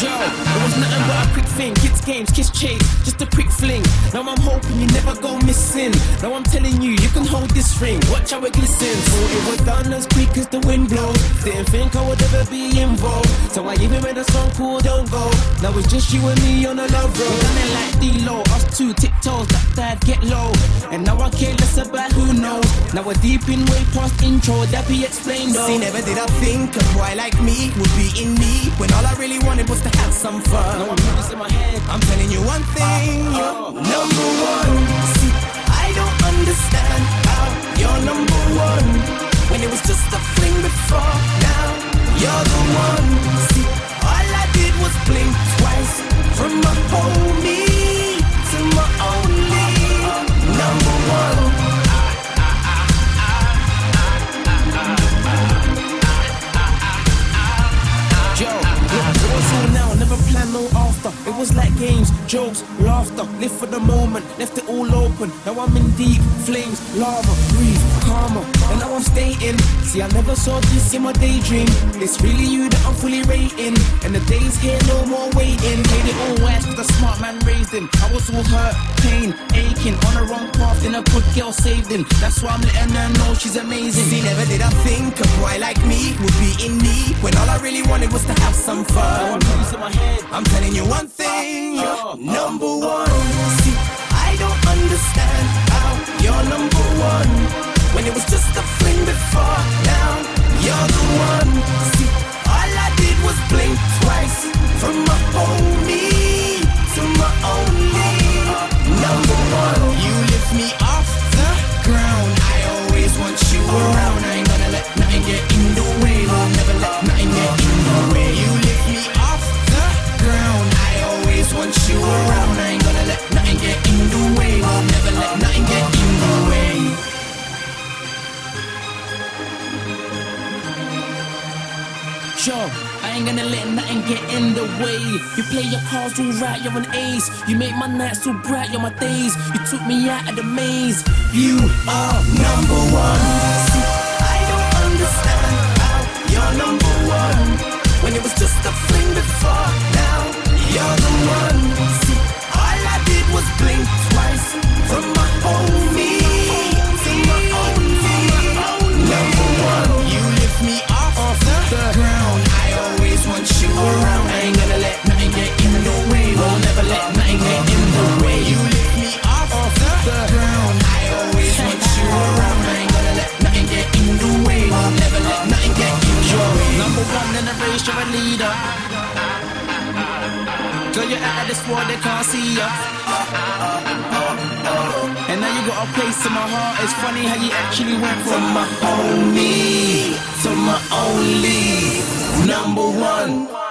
Yo, it was nothing but a quick thing. Kids games, kiss chase, just a quick fling. Now I'm hoping you never go missing. Now I'm telling you, you can hold this ring. Watch how it glistens. Thought it was done as quick as the wind blows. Didn't think I would ever be involved. So I even made a song called Don't Go. Now it's just you and me on a love road. We done it like D-Lo, us two tiptoes, that dad get low. And now I care less about who knows. Now we're deep in way past intro, that be explained though. See, never did I think a boy like me would be in need, when all I really wanted was to have some fun. No, I'm putting this in my head. I'm telling you one thing, you're number one. See, I don't understand how you're number one, when it was just a fling before. Now you're the one. See, all I did was blink twice, from my homie to my only number one. Yo, look, it was all now, never plan no after. It was like games, jokes, laughter. Live for the moment, left it all open. Now I'm in deep flames, lava, breathe, calmer. And now I'm staying. See, I never saw this in my daydream. It's really you that I'm fully rating. And the days here, no more waiting. Made it all worse cause the smart man raised him. I was all hurt, pain, aching. On the wrong path, then a good girl saved him. That's why I'm letting her know she's amazing. See, never did I think a boy like me would be in need, when all I really wanted was to have some Now fun. I'm putting this in my head. I'm telling you one thing, you're number one. See, I don't understand how you're number one, when it was just a fling before. Now you're the one. See, all I did was blink twice, from my homie to my only number one. You lift me off the ground, I always want you around. I ain't gonna let nothing get in the way. Will never let nothing get in the way. You lift me off the ground, I always want you around. I ain't gonna let nothing get in the way. Will never let nothing get in the way. Yo, I ain't gonna let nothing get in the way. You play your cards all right, you're an ace. You make my nights so bright, you're my days. You took me out of the maze. You are number one. See, I don't understand how you're number one, when it was just a fling before. Now you're the one. See, all I did was blink twice, from my homie to my only number one. You lift me off the ground, I always want you around. I ain't gonna let nothing get in the way. Will never let nothing get in the way. You lift me off the ground, I always want you around. I ain't gonna let nothing get in the way. Will never let nothing get in the way. Number one in the race, you're a leader. Girl, you're out of this world, they can't see ya. And now you got a place in my heart. It's funny how you actually went from my homie to my only number one.